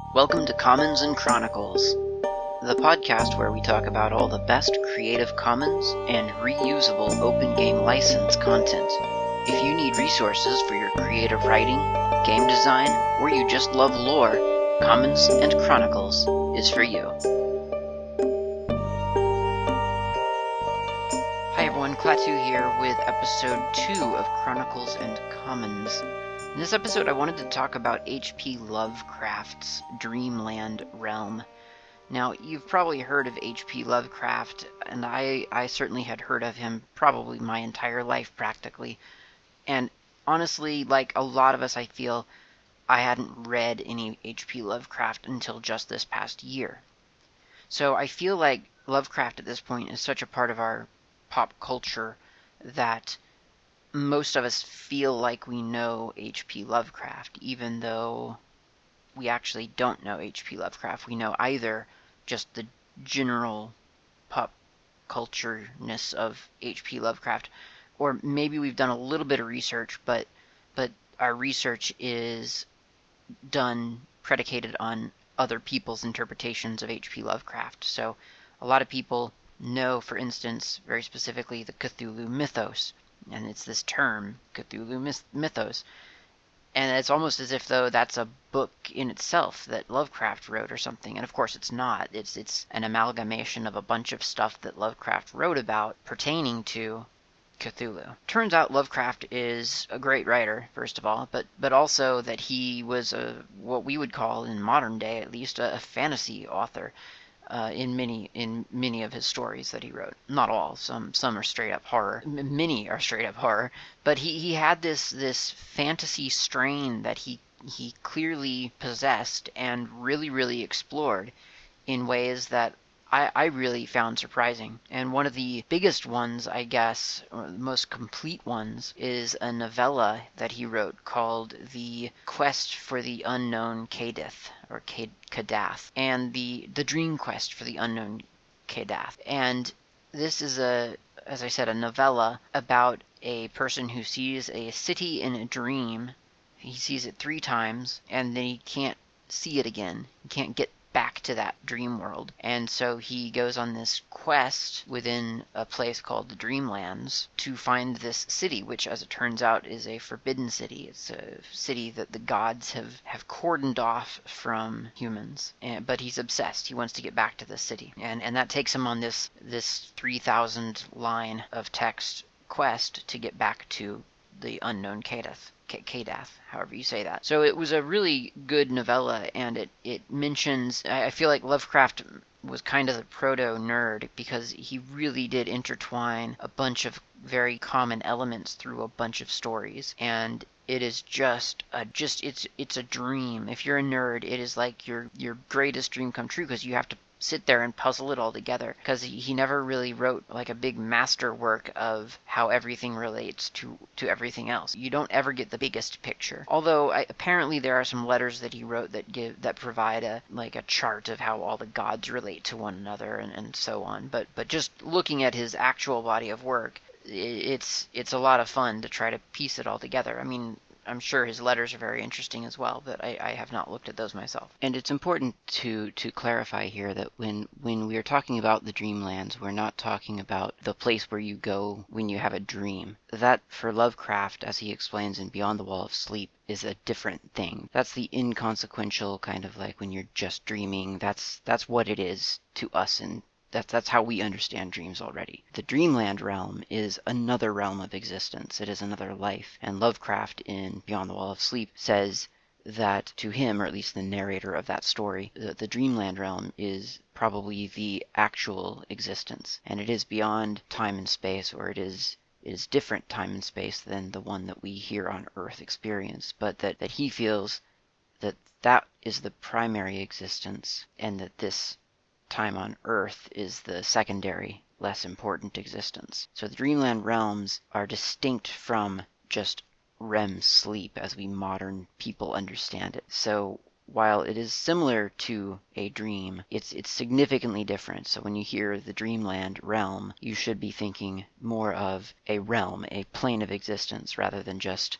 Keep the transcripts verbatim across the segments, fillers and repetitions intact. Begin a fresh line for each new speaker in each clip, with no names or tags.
Welcome to Commons and Chronicles, the podcast where we talk about all the best Creative Commons and reusable open game license content. If you need resources for your creative writing, game design, or you just love lore, Commons and Chronicles is for you. Hi everyone, Klaatu here with episode two of Chronicles and Commons. In this episode, I wanted to talk about H P Lovecraft's Dreamland Realm. Now, you've probably heard of H P Lovecraft, and I, I certainly had heard of him probably my entire life, practically. And honestly, like a lot of us, I feel, I hadn't read any H P Lovecraft until just this past year. So I feel like Lovecraft at this point is such a part of our pop culture that most of us feel like we know H P Lovecraft, even though we actually don't know H P Lovecraft. We know either just the general pop culture-ness of H P Lovecraft, or maybe we've done a little bit of research, but but our research is done predicated on other people's interpretations of H P Lovecraft. So a lot of people know, for instance, very specifically the Cthulhu mythos, and it's this term, Cthulhu mythos, and it's almost as if though that's a book in itself that Lovecraft wrote or something, and of course it's not. It's it's an amalgamation of a bunch of stuff that Lovecraft wrote about pertaining to Cthulhu. Turns out Lovecraft is a great writer, first of all, but but also that he was a what we would call, in modern day at least, a, a fantasy author. Uh, in many in many of his stories that he wrote. Not all. Some some are straight up horror. M- many are straight up horror. But he, he had this this fantasy strain that he he clearly possessed and really really explored in ways that I, I really found surprising. And one of the biggest ones, I guess, or the most complete ones, is a novella that he wrote called The Quest for the Unknown Kadith, or Kadath, and the, the Dream Quest for the Unknown Kadath. And this is, a, as I said, a novella about a person who sees a city in a dream. He sees it three times, and then he can't see it again. He can't get back to that dream world. And so he goes on this quest within a place called the Dreamlands to find this city, which, as it turns out, is a forbidden city. It's a city that the gods have, have cordoned off from humans. And, but he's obsessed. He wants to get back to this city. And and that takes him on this, this three thousand line of text quest to get back to the unknown Kadath. Kadath, however you say that. So it was a really good novella, and it, it mentions, I feel like Lovecraft was kind of the proto-nerd, because he really did intertwine a bunch of very common elements through a bunch of stories, and it is just a just it's it's a dream. If you're a nerd, it is like your your greatest dream come true, because you have to sit there and puzzle it all together, because he, he never really wrote like a big masterwork of how everything relates to to everything else. You don't ever get the biggest picture. Although I, apparently there are some letters that he wrote that give that provide a like a chart of how all the gods relate to one another, and, and so on. But but just looking at his actual body of work, it, it's it's a lot of fun to try to piece it all together. I mean, I'm sure his letters are very interesting as well, but I, I have not looked at those myself. And it's important to, to clarify here that when, when we are talking about the Dreamlands, we're not talking about the place where you go when you have a dream. That, for Lovecraft, as he explains in Beyond the Wall of Sleep, is a different thing. That's the inconsequential kind of like when you're just dreaming. That's that's what it is to us, and That's, that's how we understand dreams already. The Dreamland realm is another realm of existence. It is another life. And Lovecraft in Beyond the Wall of Sleep says that to him, or at least the narrator of that story, the, the Dreamland realm is probably the actual existence. And it is beyond time and space, or it is it is different time and space than the one that we here on Earth experience. But that, that he feels that that is the primary existence, and that this time on Earth is the secondary, less important existence. So the Dreamland realms are distinct from just R E M sleep as we modern people understand it. So while it is similar to a dream, it's it's significantly different. So when you hear the Dreamland realm, you should be thinking more of a realm, a plane of existence, rather than just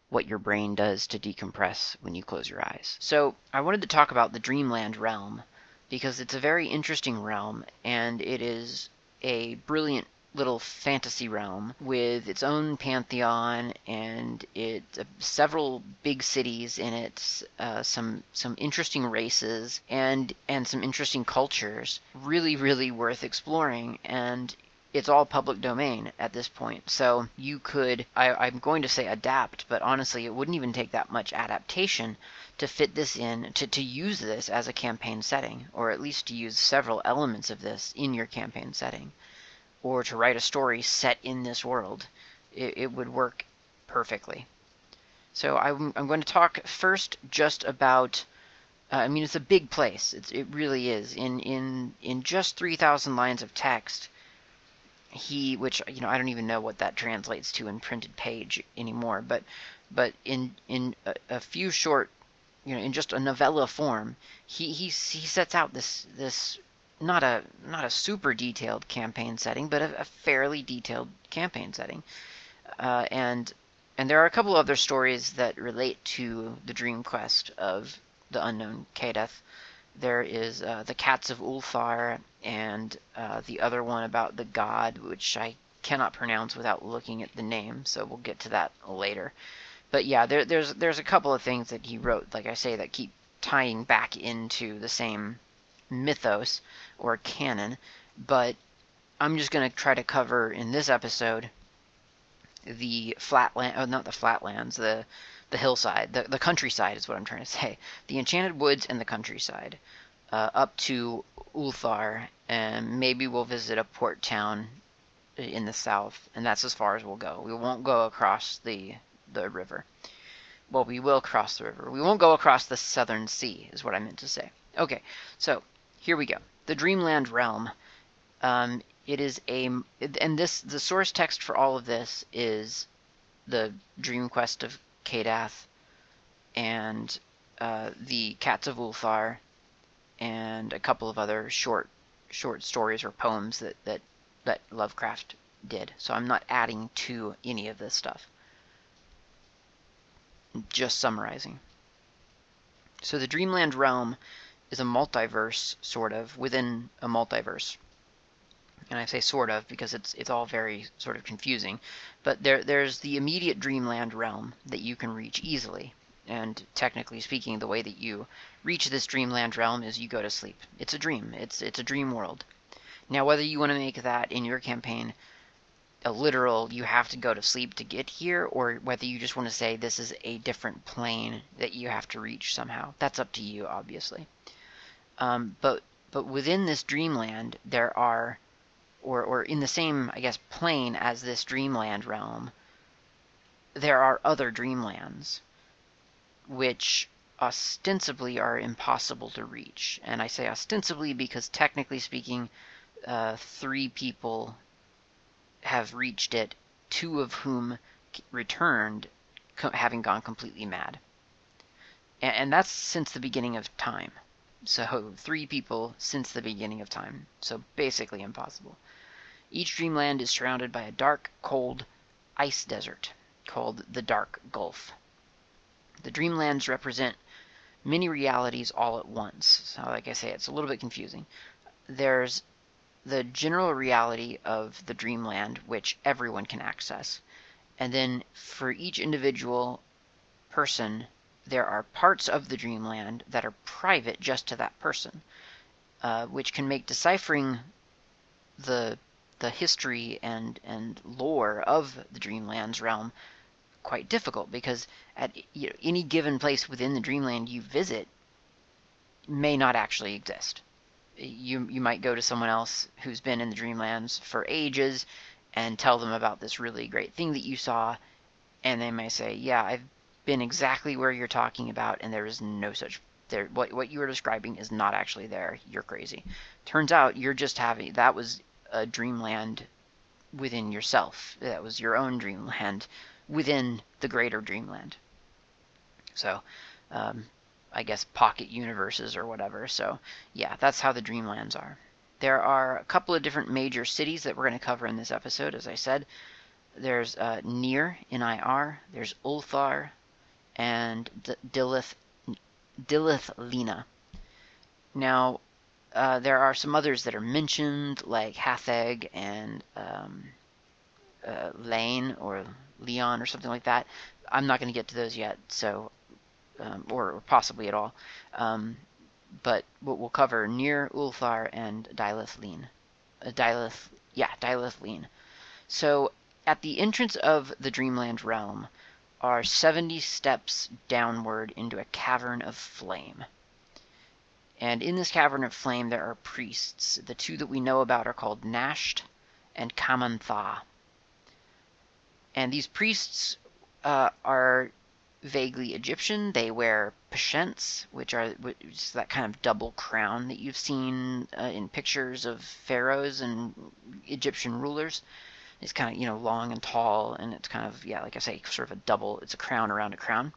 what your brain does to decompress when you close your eyes. So I wanted to talk about the Dreamland realm because it's a very interesting realm, and it is a brilliant little fantasy realm with its own pantheon, and it uh, several big cities in it, uh, some some interesting races, and and some interesting cultures. Really, really worth exploring, and it's all public domain at this point. So you could, I, I'm going to say adapt, but honestly, it wouldn't even take that much adaptation to fit this in, to, to use this as a campaign setting, or at least to use several elements of this in your campaign setting, or to write a story set in this world. It, it would work perfectly. So I'm, I'm going to talk first just about, uh, I mean, it's a big place. It's, it really is. In, in, in just three thousand lines of text, he, which, you know, I don't even know what that translates to in printed page anymore, but but in in a, a few short, you know, in just a novella form, he he he sets out this this not a not a super detailed campaign setting, but a, a fairly detailed campaign setting, uh, and and there are a couple other stories that relate to the dream quest of the unknown Kadeth. There is uh, the Cats of Ulthar, and uh, the other one about the god, which I cannot pronounce without looking at the name, so we'll get to that later. But yeah, there, there's there's a couple of things that he wrote, like I say, that keep tying back into the same mythos or canon, but I'm just going to try to cover in this episode the flatland, oh, not the flatlands, the the hillside, the, the countryside is what I'm trying to say. The Enchanted Woods and the countryside, uh, up to Ulthar, and maybe we'll visit a port town in the south, and that's as far as we'll go. We won't go across the the river. Well, we will cross the river. We won't go across the southern sea, is what I meant to say. Okay, so here we go. The Dreamland Realm. Um, it is a, and this, the source text for all of this is the Dream Quest of Kadath, and uh, the Cats of Ulthar, and a couple of other short short stories or poems that, that, that Lovecraft did. So I'm not adding to any of this stuff. I'm just summarizing. So the Dreamland Realm is a multiverse, sort of, within a multiverse. And I say sort of because it's it's all very sort of confusing. But there there's the immediate Dreamland realm that you can reach easily. And technically speaking, the way that you reach this Dreamland realm is you go to sleep. It's a dream. It's it's a dream world. Now, whether you want to make that in your campaign a literal, you have to go to sleep to get here, or whether you just want to say this is a different plane that you have to reach somehow, that's up to you, obviously. Um, but but within this Dreamland, there are, or or in the same, I guess, plane as this Dreamland realm, there are other Dreamlands, which ostensibly are impossible to reach. And I say ostensibly because technically speaking, uh, three people have reached it, two of whom returned, having gone completely mad. And, and that's since the beginning of time. So three people since the beginning of time. So basically impossible. Each Dreamland is surrounded by a dark, cold ice desert called the Dark Gulf. The Dreamlands represent many realities all at once. So like I say, it's a little bit confusing. There's the general reality of the Dreamland, which everyone can access. And then for each individual person, there are parts of the Dreamland that are private just to that person, uh, which can make deciphering the the history and, and lore of the Dreamland's realm quite difficult, because at you know, any given place within the Dreamland you visit may not actually exist. You you might go to someone else who's been in the Dreamlands for ages and tell them about this really great thing that you saw, and they may say, yeah, I've been exactly where you're talking about, and there is no such there what what you were describing is not actually there. You're crazy. Turns out you're just having that was a Dreamland within yourself. That was your own Dreamland within the greater Dreamland. So, um, I guess pocket universes or whatever. So, yeah, that's how the Dreamlands are. There are a couple of different major cities that we're going to cover in this episode, as I said. There's uh, Nir, N I R, there's Ulthar, and D- Dilith, Dilithlina. Now, uh, there are some others that are mentioned, like Hatheg and um, uh, Lane or Leon or something like that. I'm not going to get to those yet, so um, or, or possibly at all. Um, but what we'll cover Nyr, Ulthar, and Dilithleen. Uh, Dilith, yeah, Dilithleen. So at the entrance of the Dreamland realm are seventy steps downward into a cavern of flame. And in this cavern of flame there are priests. The two that we know about are called Nasht and Kamantha. And these priests uh, are vaguely Egyptian. They wear peshents, which are which is that kind of double crown that you've seen uh, in pictures of pharaohs and Egyptian rulers. It's kind of, you know, long and tall, and it's kind of, yeah, like I say, sort of a double, it's a crown around a crown.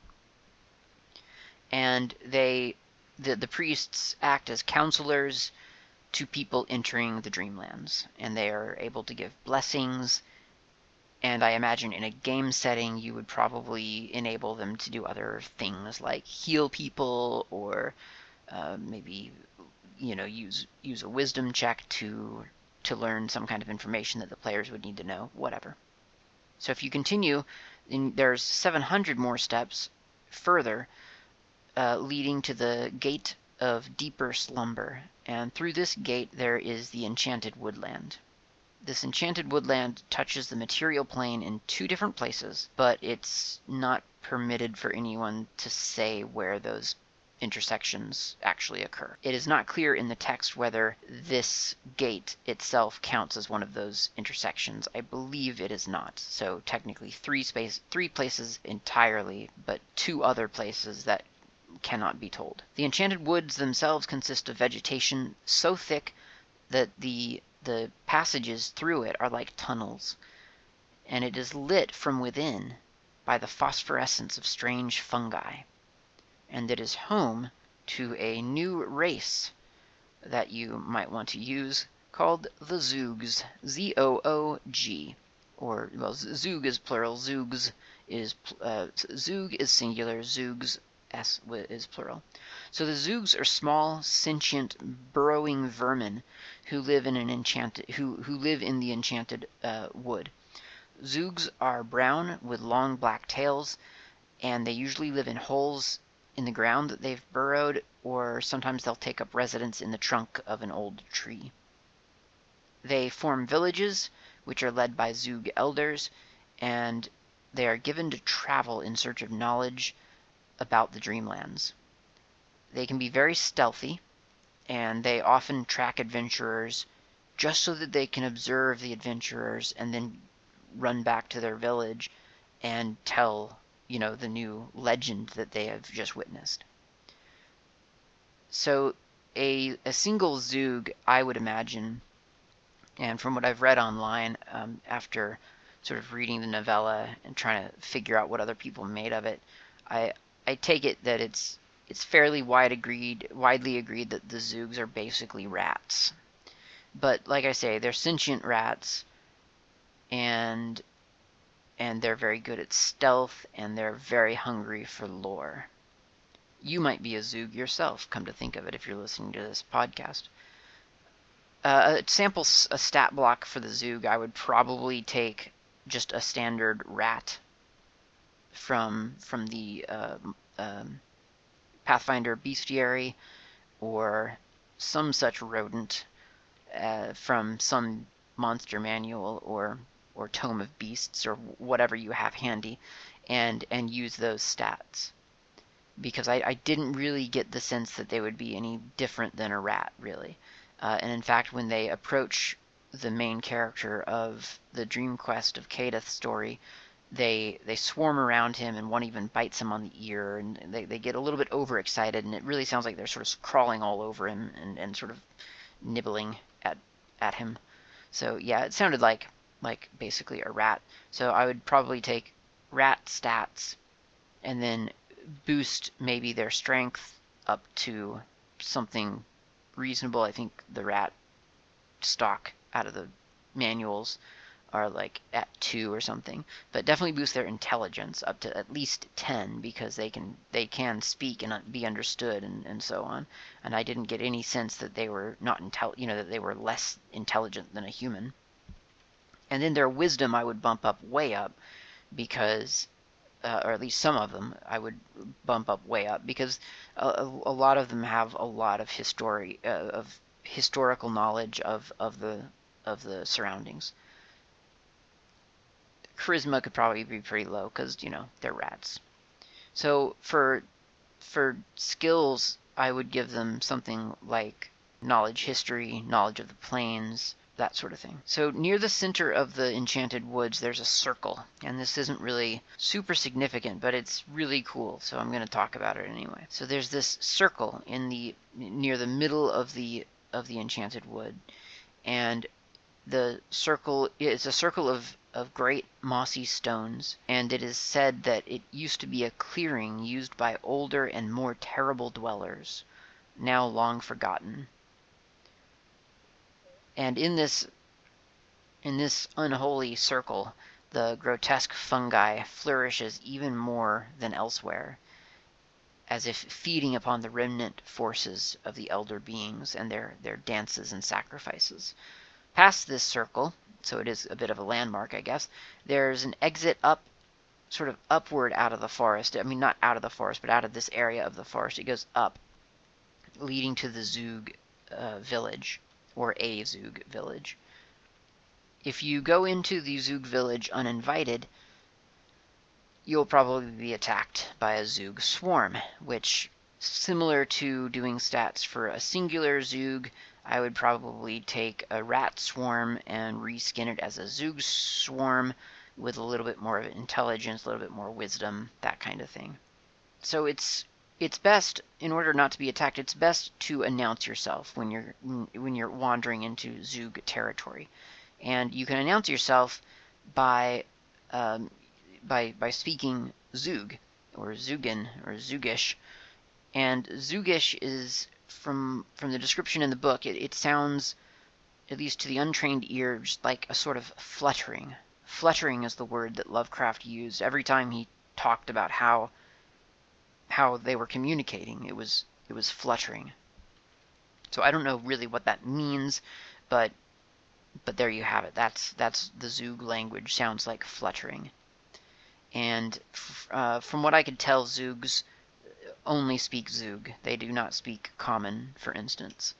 And they, the, the priests act as counselors to people entering the Dreamlands, and they are able to give blessings. And I imagine in a game setting, you would probably enable them to do other things like heal people, or uh, maybe, you know, use use a wisdom check to to learn some kind of information that the players would need to know, whatever. So if you continue, in, there's seven hundred more steps further, uh, leading to the Gate of Deeper Slumber, and through this gate there is the Enchanted Woodland. This Enchanted Woodland touches the material plane in two different places, but it's not permitted for anyone to say where those intersections actually occur. It is not clear in the text whether this gate itself counts as one of those intersections. I believe it is not. So technically three space three places entirely, but two other places that cannot be told. The Enchanted Woods themselves consist of vegetation so thick that the the passages through it are like tunnels, and it is lit from within by the phosphorescence of strange fungi. And it is home to a new race that you might want to use called the Zoogs. Z O O G. Or, well, Zoog is plural, Zoogs is, uh, Zoog is singular, Zoogs S is plural. So the Zoogs are small, sentient, burrowing vermin who live in an enchanted, who, who live in the enchanted uh, wood. Zoogs are brown with long black tails, and they usually live in holes in the ground that they've burrowed, or sometimes they'll take up residence in the trunk of an old tree. They form villages, which are led by Zoog elders, and they are given to travel in search of knowledge about the Dreamlands. They can be very stealthy, and they often track adventurers just so that they can observe the adventurers and then run back to their village and tell, you know, the new legend that they have just witnessed. So a, a single Zoog, I would imagine, and from what I've read online um, after sort of reading the novella and trying to figure out what other people made of it, I I take it that it's it's fairly wide agreed, widely agreed that the Zoogs are basically rats. But like I say, they're sentient rats, and and they're very good at stealth, and they're very hungry for lore. You might be a Zoog yourself, come to think of it, if you're listening to this podcast. Uh, a sample a stat block for the Zoog, I would probably take just a standard rat from from the uh, um, Pathfinder Bestiary, or some such rodent uh, from some monster manual or or Tome of Beasts or whatever you have handy, and and use those stats. Because I, I didn't really get the sense that they would be any different than a rat, really. Uh, and in fact, when they approach the main character of the Dream Quest of Kadeth story, they they swarm around him, and one even bites him on the ear, and they, they get a little bit overexcited, and it really sounds like they're sort of crawling all over him and, and sort of nibbling at at him. So yeah, it sounded like like basically a rat. So I would probably take rat stats and then boost maybe their strength up to something reasonable. I think the rat stock out of the manuals are like at two or something, but definitely boost their intelligence up to at least ten, because they can they can speak and be understood and, and so on. And I didn't get any sense that they were not intel you know that they were less intelligent than a human. And then their wisdom I would bump up way up, because uh, or at least some of them I would bump up way up, because a, a lot of them have a lot of history uh, of historical knowledge of of the of the surroundings. Charisma could probably be pretty low because, you know, they're rats. So for for skills, I would give them something like knowledge history, knowledge of the planes, that sort of thing. So near the center of the Enchanted Woods, there's a circle, and this isn't really super significant, but it's really cool, so I'm going to talk about it anyway. So there's this circle in the near the middle of the of the Enchanted Wood, and the circle is a circle of of great mossy stones, and it is said that it used to be a clearing used by older and more terrible dwellers, now long forgotten. And in this in this unholy circle, the grotesque fungi flourishes even more than elsewhere, as if feeding upon the remnant forces of the elder beings and their, their dances and sacrifices. Past this circle, so it is a bit of a landmark, I guess, there's an exit up, sort of upward out of the forest. I mean, not out of the forest, but out of this area of the forest. It goes up, leading to the Zoog uh, village, or a Zoog village. If you go into the Zoog village uninvited, you'll probably be attacked by a Zoog swarm, which, similar to doing stats for a singular Zoog, I would probably take a rat swarm and reskin it as a Zoog swarm with a little bit more of intelligence, a little bit more wisdom, that kind of thing. So it's it's best, in order not to be attacked, it's best to announce yourself when you're when you're wandering into Zoog territory, and you can announce yourself by um, by by speaking Zoog or Zugin or Zoogish, and Zoogish is, from from the description in the book, it, it sounds, at least to the untrained ear, just like a sort of fluttering. Fluttering is the word that Lovecraft used every time he talked about how how they were communicating. It was it was fluttering. So I don't know really what that means, but but there you have it. That's that's the Zoog language. Sounds like fluttering. And uh, from what I could tell, Zoogs only speak Zoog. They do not speak Common, for instance.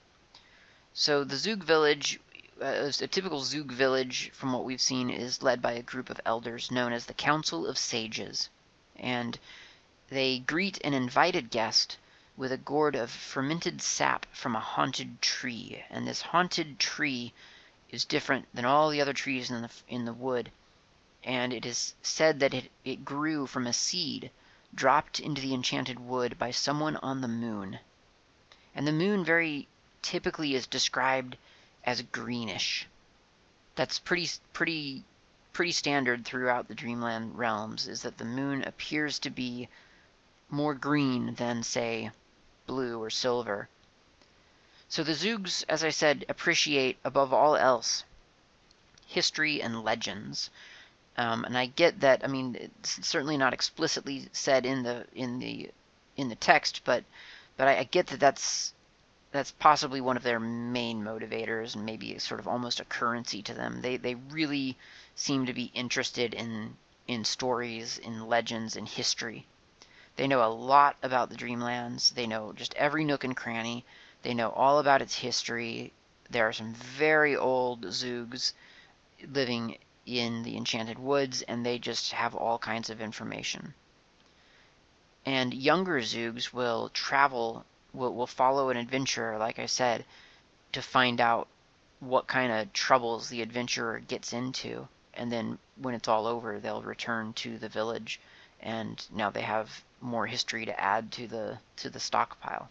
So the Zoog village, uh, a typical Zoog village, from what we've seen, is led by a group of elders known as the Council of Sages. And they greet an invited guest with a gourd of fermented sap from a haunted tree. And this haunted tree is different than all the other trees in the, in the wood. And it is said that it, it grew from a seed dropped into the Enchanted Wood by someone on the moon. And the moon very typically is described as greenish. That's pretty pretty pretty standard throughout the Dreamland realms, is that the moon appears to be more green than, say, blue or silver. So the Zoogs, as I said, appreciate above all else history and legends. Um, and I get that. I mean, it's certainly not explicitly said in the in the in the text, but but I, I get that that's that's possibly one of their main motivators, and maybe sort of almost a currency to them. They they really seem to be interested in in stories, in legends, in history. They know a lot about the Dreamlands. They know just every nook and cranny. They know all about its history. There are some very old Zoogs living in the Enchanted Woods, and they just have all kinds of information. And younger Zoogs will travel, will, will follow an adventurer, like I said, to find out what kind of troubles the adventurer gets into. And then when it's all over, they'll return to the village, and now they have more history to add to the to the stockpile.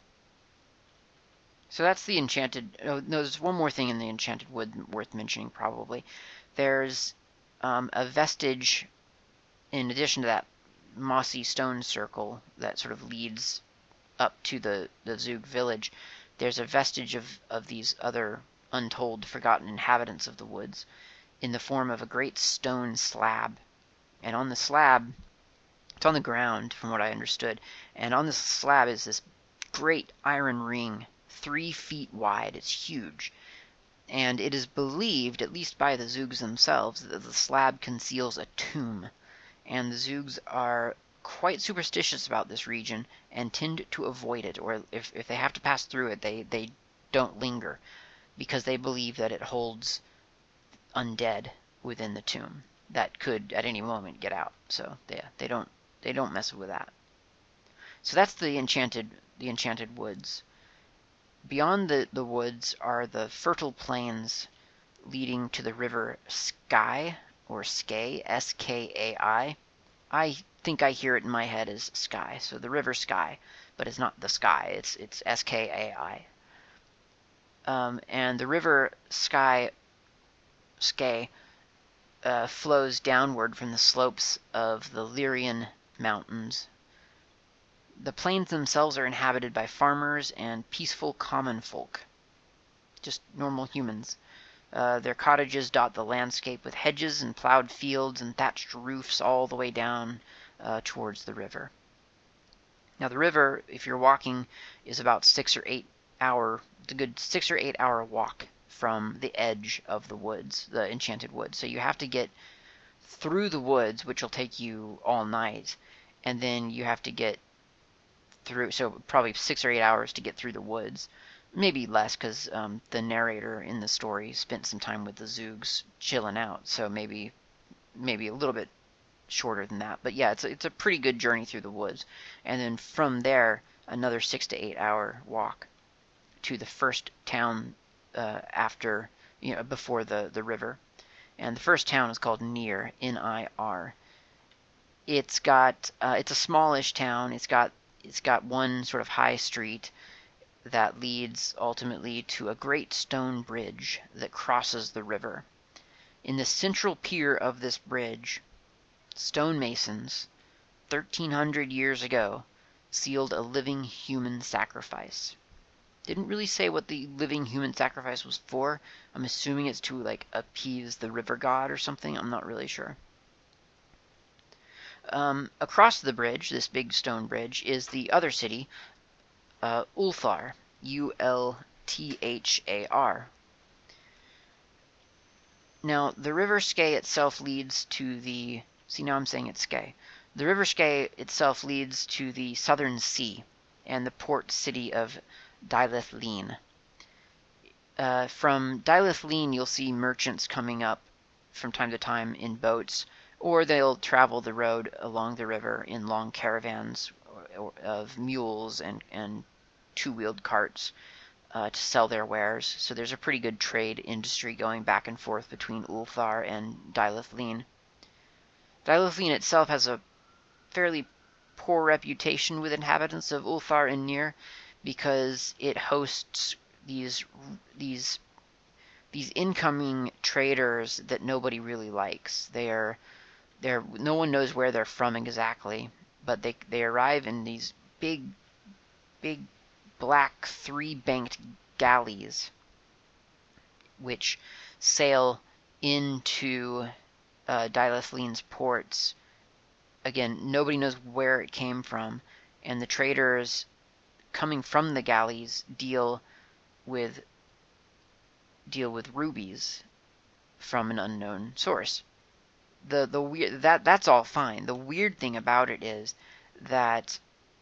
So that's the Enchanted... Oh, no, there's one more thing in the Enchanted Wood worth mentioning, probably. There's um, a vestige, in addition to that mossy stone circle that sort of leads up to the, the Zoog village, there's a vestige of, of these other untold, forgotten inhabitants of the woods. in the form of a great stone slab. And on the slab, it's on the ground, from what I understood, and on this slab is this great iron ring, three feet wide. It's huge. And it is believed, at least by the Zoogs themselves, that the slab conceals a tomb. And the Zoogs are quite superstitious about this region and tend to avoid it, or if, if they have to pass through it, they, they don't linger, because they believe that it holds undead within the tomb that could at any moment get out. So yeah, they don't they don't mess with that. So that's the enchanted the enchanted woods. Beyond the, the woods are the fertile plains leading to the river Skai, or Skai, S K A I. I think I hear it in my head as Sky, so the river Skai, but it's not the sky, it's it's S K A I. Um, and the river Skai, Skai uh, flows downward from the slopes of the Lyrian Mountains. The plains themselves are inhabited by farmers and peaceful common folk, just normal humans. Uh, their cottages dot the landscape with hedges and plowed fields and thatched roofs all the way down uh, towards the river. Now the river, if you're walking, is about six or eight hour, it's a good six or eight hour walk from the edge of the woods, the enchanted woods. So you have to get through the woods, which will take you all night, and then you have to get through, so probably six or eight hours to get through the woods. Maybe less, because um, the narrator in the story spent some time with the Zoogs chilling out, so maybe maybe a little bit shorter than that. But yeah, it's a, it's a pretty good journey through the woods. And then from there, another six to eight hour walk to the first town uh, after, you know, before the, the river. And the first town is called Nir, N I R. It's got, uh, it's a smallish town. It's got, it's got one sort of high street that leads ultimately to a great stone bridge that crosses the river. In the central pier of this bridge, stonemasons, thirteen hundred years ago, sealed a living human sacrifice. Didn't really say what the living human sacrifice was for. I'm assuming it's to, like, appease the river god or something. I'm not really sure. Um, across the bridge, this big stone bridge, is the other city, uh, Ulthar, U L T H A R. Now, the river Skai itself leads to the... See, now I'm saying it's Skai. The river Skai itself leads to the southern sea and the port city of Dilithlin. Uh, from Dilithlin, you'll see merchants coming up from time to time in boats, or they'll travel the road along the river in long caravans of mules and, and two-wheeled carts uh, to sell their wares. So there's a pretty good trade industry going back and forth between Ulthar and Dilithlin. Dilithlin itself has a fairly poor reputation with inhabitants of Ulthar and Nir because it hosts these these these incoming traders that nobody really likes. They're they're no one knows where they're from exactly, but they they arrive in these big big black three-banked galleys which sail into uh, Dilithlin's ports. Again, nobody knows where it came from, and the traders coming from the galleys deal with deal with rubies from an unknown source. The the weird that that's all fine. The weird thing about it is that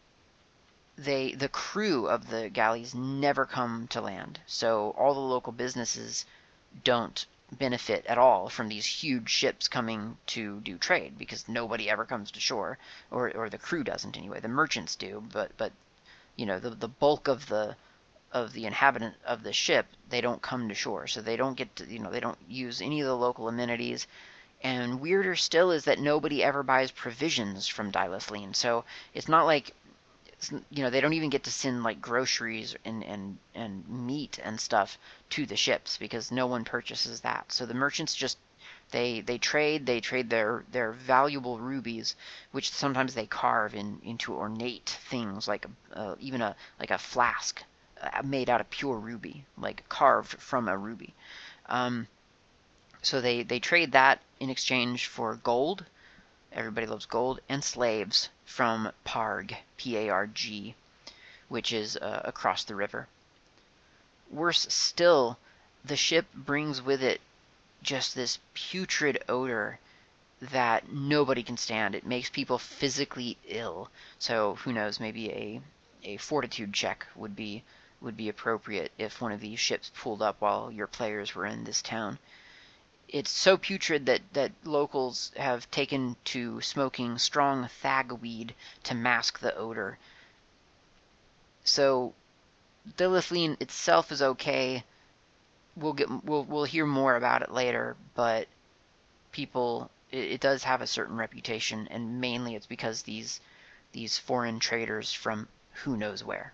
they the crew of the galleys never come to land. So all the local businesses don't benefit at all from these huge ships coming to do trade because nobody ever comes to shore, or or the crew doesn't anyway. The merchants do, but but you know the the bulk of the of the inhabitant of the ship, they don't come to shore, so they don't get to, you know, they don't use any of the local amenities. And weirder still is that nobody ever buys provisions from Dilithlin, so it's not like, it's, you know, they don't even get to send like groceries and, and, and meat and stuff to the ships because no one purchases that. So the merchants just, they they trade, they trade their, their valuable rubies, which sometimes they carve in, into ornate things like uh, even a like a flask made out of pure ruby, like carved from a ruby. Um, So they, they trade that in exchange for gold. Everybody loves gold. And slaves from Parg, P A R G, which is uh, across the river. Worse still, the ship brings with it just this putrid odor that nobody can stand. It makes people physically ill. So who knows, maybe a a fortitude check would be would be appropriate if one of these ships pulled up while your players were in this town. It's so putrid that, that locals have taken to smoking strong thagweed to mask the odor. So Dilithlin itself is okay. We'll get we'll we'll hear more about it later, but people it, it does have a certain reputation, and mainly it's because these these foreign traders from who knows where.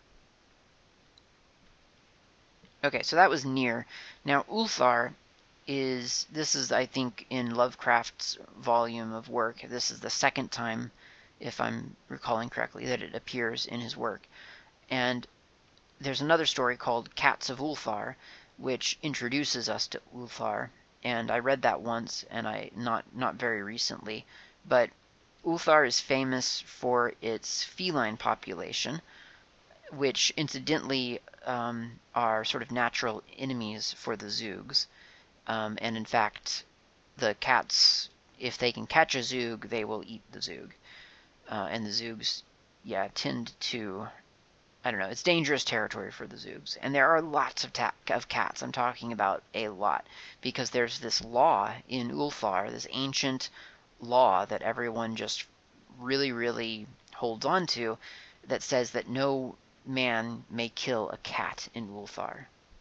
Okay, so that was Nyr. Now Ulthar is this is I think in Lovecraft's volume of work. This is the second time, if I'm recalling correctly, that it appears in his work. And there's another story called Cats of Ulthar, which introduces us to Ulthar, and I read that once, and I not not very recently, but Ulthar is famous for its feline population, which incidentally um, are sort of natural enemies for the Zoogs, um, and in fact, the cats, if they can catch a Zoog, they will eat the Zoog, uh, and the Zoogs, yeah, tend to. I don't know, it's dangerous territory for the Zoogs. And there are lots of, ta- of cats. I'm talking about a lot. Because there's this law in Ulthar, this ancient law that everyone just really, really holds on to, that says that no man may kill a cat in Ulthar.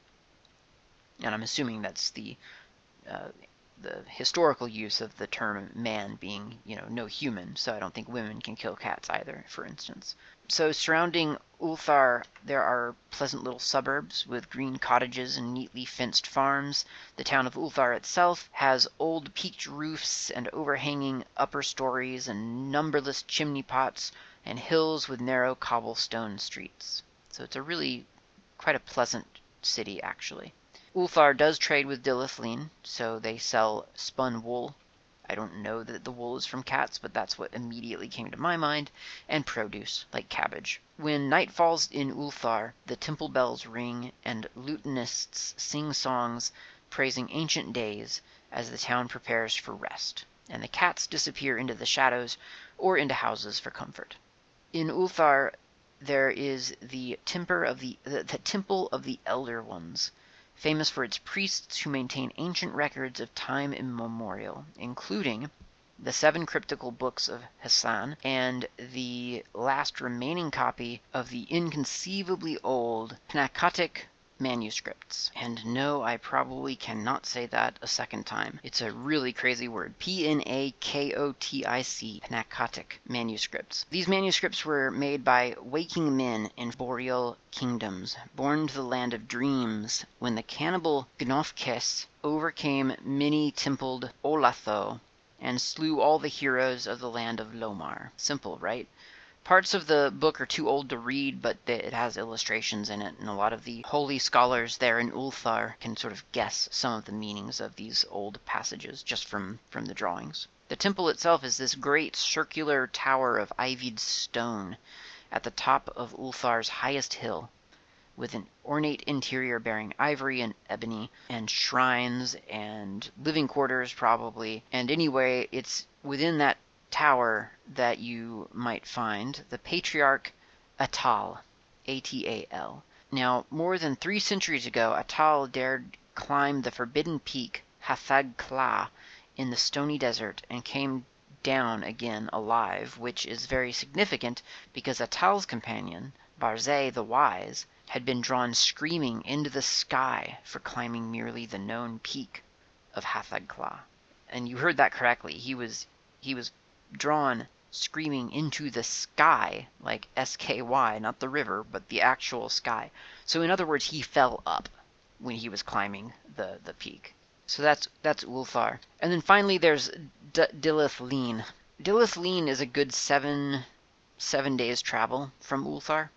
And I'm assuming that's the uh, the historical use of the term man being, you know, no human, so I don't think women can kill cats either, for instance. So surrounding Ulthar, there are pleasant little suburbs with green cottages and neatly fenced farms. The town of Ulthar itself has old peaked roofs and overhanging upper stories and numberless chimney pots and hills with narrow cobblestone streets. So it's a really quite a pleasant city, actually. Ulthar does trade with Dilithlin, so they sell spun wool. I don't know that the wool is from cats, but that's what immediately came to my mind, and produce, like cabbage. When night falls in Ulthar, the temple bells ring, and lutanists sing songs praising ancient days as the town prepares for rest, and the cats disappear into the shadows or into houses for comfort. In Ulthar, there is the, temper of the, the, the Temple of the Elder Ones, famous for its priests who maintain ancient records of time immemorial, including the seven cryptical books of Hassan and the last remaining copy of the inconceivably old Pnakotic manuscripts. And no, I probably cannot say that a second time. It's a really crazy word. P N A K O T I C, Pnakotic manuscripts. These manuscripts were made by waking men in boreal kingdoms, born to the land of dreams, when the cannibal Gnofkes overcame many-templed Olatho and slew all the heroes of the land of Lomar. Simple, right? Parts of the book are too old to read, but it has illustrations in it, and a lot of the holy scholars there in Ulthar can sort of guess some of the meanings of these old passages just from, from the drawings. The temple itself is this great circular tower of ivied stone at the top of Ulthar's highest hill, with an ornate interior bearing ivory and ebony, and shrines and living quarters probably, and anyway, it's within that tower that you might find the patriarch Atal, A T A L. Now, more than three centuries ago, Atal dared climb the forbidden peak Hathag Kla in the stony desert and came down again alive, which is very significant because Atal's companion, Barzeh the Wise, had been drawn screaming into the sky for climbing merely the known peak of Hathag Kla. And you heard that correctly. He was he was drawn screaming into the sky, like S K Y, not the river, but the actual sky. So in other words, he fell up when he was climbing the, the peak. So that's that's Ulthar. And then finally there's D- Dilithlin. Dilithlin is a good seven seven days travel from Ulthar.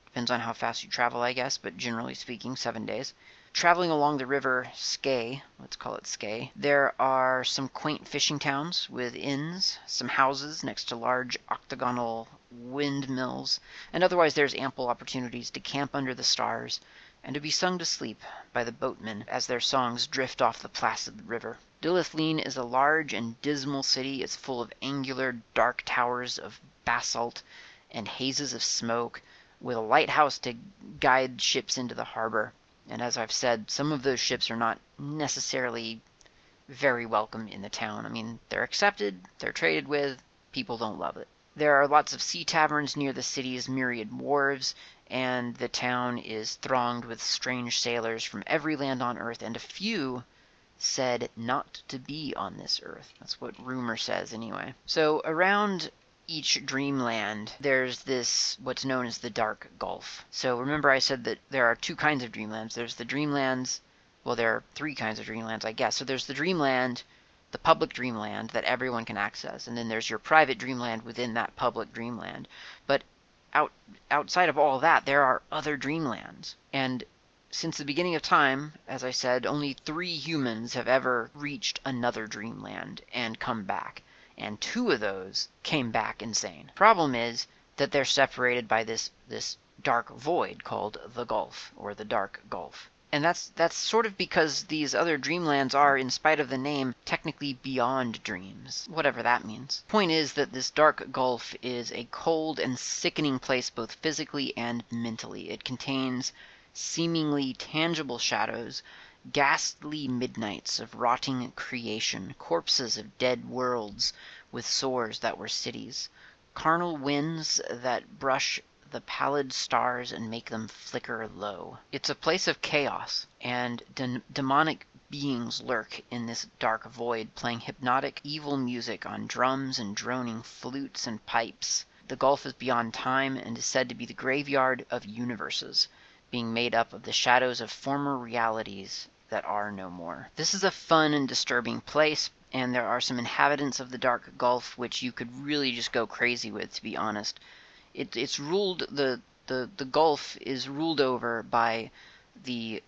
Depends on how fast you travel, I guess, but generally speaking, seven days. Traveling along the river Skye, let's call it Skye, there are some quaint fishing towns with inns, some houses next to large octagonal windmills, and otherwise there's ample opportunities to camp under the stars and to be sung to sleep by the boatmen as their songs drift off the placid river. Dilithleen is a large and dismal city. It's full of angular, dark towers of basalt and hazes of smoke, with a lighthouse to guide ships into the harbor. And as I've said, some of those ships are not necessarily very welcome in the town. I mean, they're accepted, they're traded with, people don't love it. There are lots of sea taverns near the city's myriad wharves, and the town is thronged with strange sailors from every land on Earth, and a few said not to be on this Earth. That's what rumor says, anyway. So around each dreamland, there's this, what's known as the Dark Gulf. So remember I said that there are two kinds of dreamlands. There's the dreamlands, well, there are three kinds of dreamlands, I guess. So there's the dreamland, the public dreamland that everyone can access, and then there's your private dreamland within that public dreamland. But out outside of all that, there are other dreamlands. And since the beginning of time, as I said, only three humans have ever reached another dreamland and come back. And two of those came back insane. Problem is that they're separated by this this dark void called the Gulf, or the Dark Gulf. And that's that's sort of because these other dreamlands are, in spite of the name, technically beyond dreams, whatever that means. Point is that this Dark Gulf is a cold and sickening place both physically and mentally. It contains seemingly tangible shadows, ghastly midnights of rotting creation, corpses of dead worlds with sores that were cities, carnal winds that brush the pallid stars and make them flicker low. It's a place of chaos, and de- demonic beings lurk in this dark void, playing hypnotic, evil music on drums and droning flutes and pipes. The Gulf is beyond time and is said to be the graveyard of universes, being made up of the shadows of former realities that are no more. This is a fun and disturbing place, and there are some inhabitants of the Dark Gulf which you could really just go crazy with, to be honest. It, it's ruled, the, the, the Gulf is ruled over by the,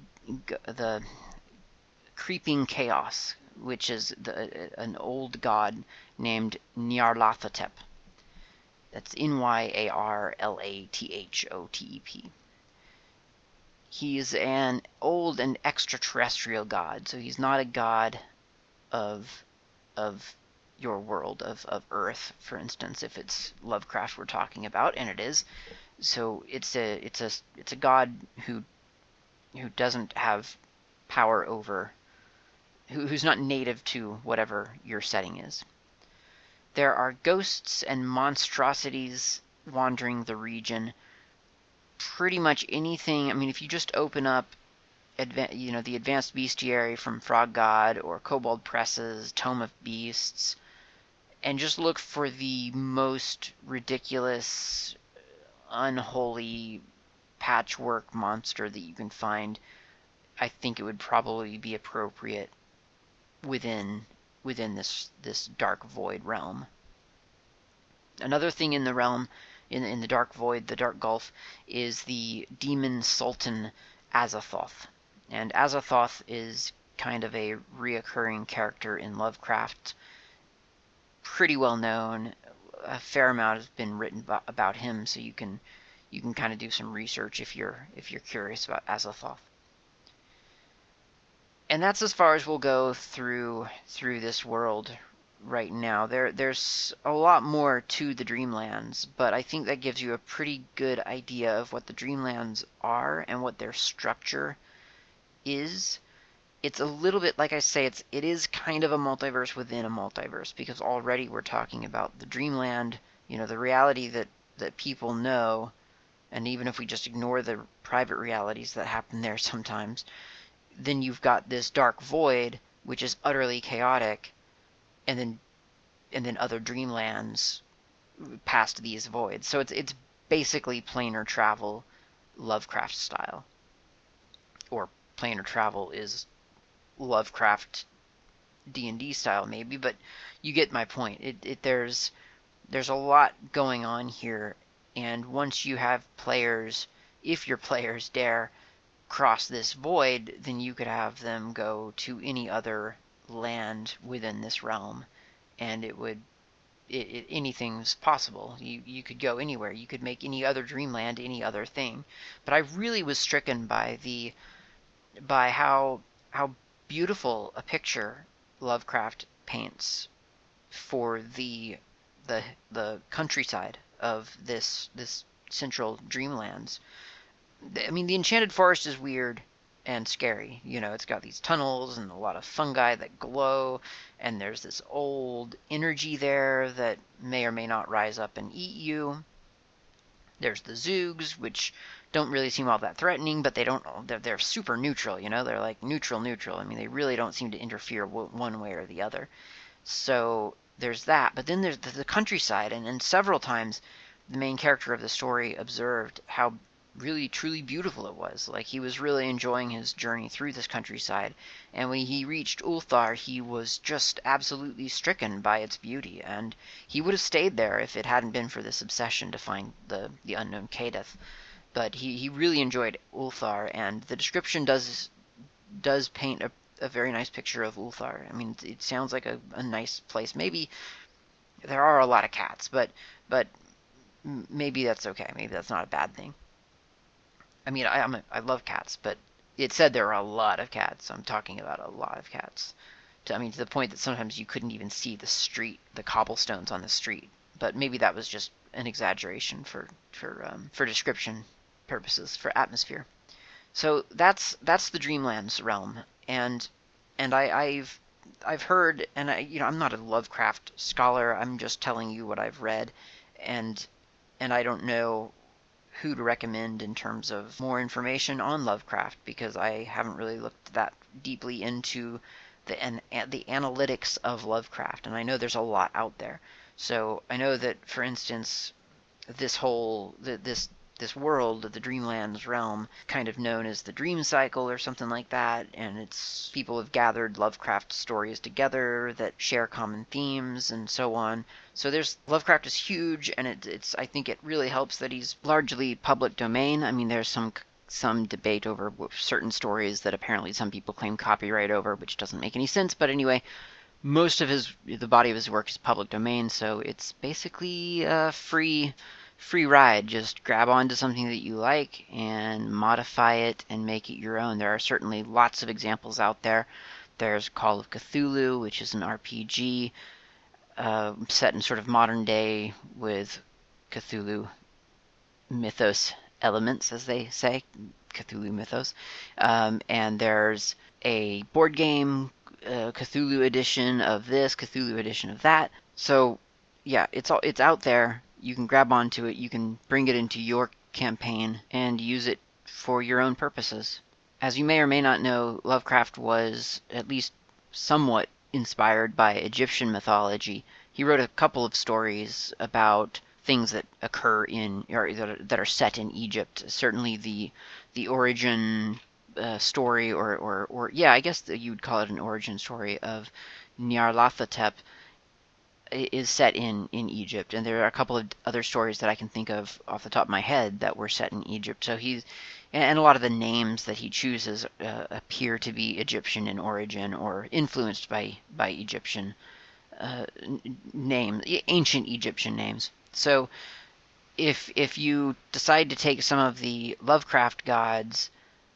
the creeping chaos, which is the, an old god named Nyarlathotep. That's N Y A R L A T H O T E P. He's an old and extraterrestrial god, so he's not a god of of your world, of, of Earth, for instance, if it's Lovecraft we're talking about, and it is. So it's a it's a it's a god who who doesn't have power over, who, who's not native to whatever your setting is. There are ghosts and monstrosities wandering the region. Pretty much anything. I mean, if you just open up, adva- you know, the Advanced Bestiary from Frog God or Kobold Press's Tome of Beasts, and just look for the most ridiculous, unholy patchwork monster that you can find, I think it would probably be appropriate within within this this dark void realm. Another thing in the realm, in, in the Dark Void, the Dark Gulf, is the demon sultan Azathoth. And Azathoth is kind of a reoccurring character in Lovecraft. Pretty well known. A fair amount has been written about him, so you can you can kind of do some research if you're if you're curious about Azathoth. And that's as far as we'll go through through this world right now. There there's a lot more to the Dreamlands, but I think that gives you a pretty good idea of what the Dreamlands are and what their structure is. It's a little bit, like I say, it's it is kind of a multiverse within a multiverse, because already we're talking about the Dreamland, you know, the reality that, that people know, and even if we just ignore the private realities that happen there sometimes, then you've got this dark void, which is utterly chaotic, and then and then other dreamlands past these voids. So it's it's basically planar travel, Lovecraft style. Or planar travel is Lovecraft D and D style maybe, but you get my point. It, it there's there's a lot going on here, And once you have players, if your players dare cross this void, then you could have them go to any other land within this realm, and it would it, it, anything's possible. You you could go anywhere. You could make any other dreamland any other thing. But I really was stricken by the by how how beautiful a picture Lovecraft paints for the the the countryside of this this central dreamlands. I mean, the Enchanted Forest is weird and scary. You know, it's got these tunnels and a lot of fungi that glow, and there's this old energy there that may or may not rise up and eat you. There's the Zoogs, which don't really seem all that threatening, but they don't. They're, they're super neutral. You know, they're like neutral, neutral. I mean, they really don't seem to interfere one way or the other. So there's that. But then there's the, the countryside, and, and several times the main character of the story observed how really truly beautiful it was. Like, he was really enjoying his journey through this countryside, and when he reached Ulthar, he was just absolutely stricken by its beauty, and he would have stayed there if it hadn't been for this obsession to find the the unknown Kadeth. But he, he really enjoyed Ulthar, and the description does does paint a, a very nice picture of Ulthar. I mean, it sounds like a, a nice place. Maybe there are a lot of cats, but but maybe that's okay. Maybe that's not a bad thing. I mean, I I'm a, I love cats, but it said there were a lot of cats. I'm talking about a lot of cats. To, I mean, to the point that sometimes you couldn't even see the street, the cobblestones on the street. But maybe that was just an exaggeration for for um, for description purposes, for atmosphere. So that's that's the Dreamlands realm, and and I, I've I've heard, and I, you know, I'm not a Lovecraft scholar. I'm just telling you what I've read, and and I don't know who to recommend in terms of more information on Lovecraft, because I haven't really looked that deeply into the an, the analytics of Lovecraft, and I know there's a lot out there. So I know that, for instance, this whole this this world, the Dreamlands realm, kind of known as the Dream Cycle or something like that, and it's people have gathered Lovecraft stories together that share common themes and so on. So there's Lovecraft is huge, and it, it's I think it really helps that he's largely public domain. I mean, there's some some debate over certain stories that apparently some people claim copyright over, which doesn't make any sense. But anyway, most of his the body of his work is public domain, so it's basically a free free ride. Just grab onto something that you like and modify it and make it your own. There are certainly lots of examples out there. There's Call of Cthulhu, which is an R P G uh, set in sort of modern day with Cthulhu mythos elements, as they say, Cthulhu mythos. Um, and there's a board game, uh, Cthulhu edition of this, Cthulhu edition of that. So yeah, it's all it's out there. You can grab onto it, you can bring it into your campaign and use it for your own purposes. As you may or may not know, Lovecraft was at least somewhat inspired by Egyptian mythology. He wrote a couple of stories about things that occur in or that are, that are set in Egypt. Certainly the the origin uh, story, or, or or yeah, I guess you would call it an origin story of Nyarlathotep is set in, in Egypt, and there are a couple of other stories that I can think of off the top of my head that were set in Egypt. So he's, and a lot of the names that he chooses uh, appear to be Egyptian in origin or influenced by by Egyptian uh, names, ancient Egyptian names. So if if you decide to take some of the Lovecraft gods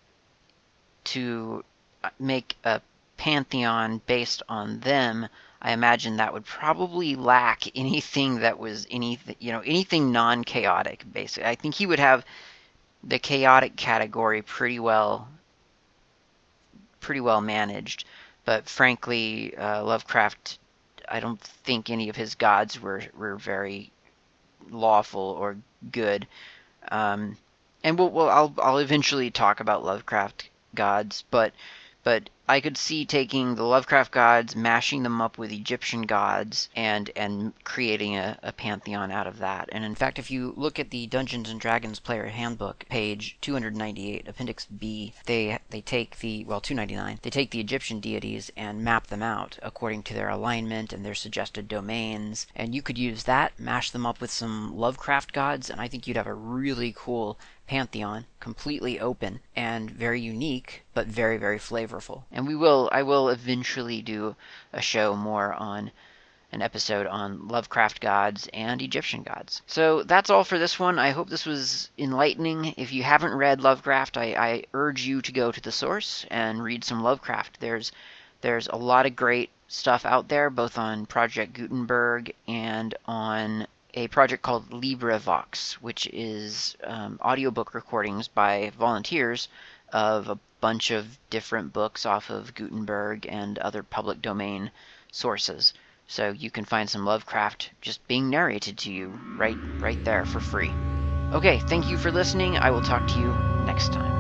to make a pantheon based on them, I imagine that would probably lack anything that was anything, you know, anything non-chaotic, basically. I think he would have the chaotic category pretty well, pretty well managed. But frankly, uh, Lovecraft, I don't think any of his gods were, were very lawful or good. Um, and we'll, we'll, I'll, I'll eventually talk about Lovecraft gods, but, but I could see taking the Lovecraft gods, mashing them up with Egyptian gods, and and creating a, a pantheon out of that. And in fact, if you look at the Dungeons and Dragons Player Handbook, page two ninety-eight, Appendix B, they they take the, well, two ninety-nine, they take the Egyptian deities and map them out according to their alignment and their suggested domains. And you could use that, mash them up with some Lovecraft gods, and I think you'd have a really cool pantheon, completely open and very unique, but very, very flavorful. And we will, I will eventually do a show more on an episode on Lovecraft gods and Egyptian gods. So that's all for this one. I hope this was enlightening. If you haven't read Lovecraft, I, I urge you to go to the source and read some Lovecraft. There's there's a lot of great stuff out there, both on Project Gutenberg and on a project called LibriVox, which is um, audiobook recordings by volunteers of a bunch of different books off of Gutenberg and other public domain sources. So you can find some Lovecraft just being narrated to you right, right there for free. Okay, thank you for listening. I will talk to you next time.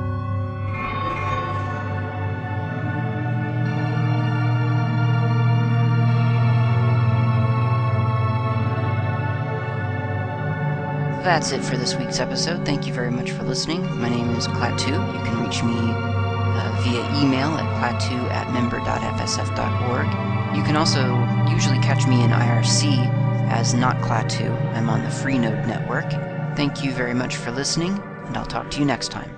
That's it for this week's episode. Thank you very much for listening. My name is Klaatu. You can reach me uh, via email at klaatu at member dot f s f dot org. You can also usually catch me in I R C as Not Klaatu. I'm on the Freenode network. Thank you very much for listening, and I'll talk to you next time.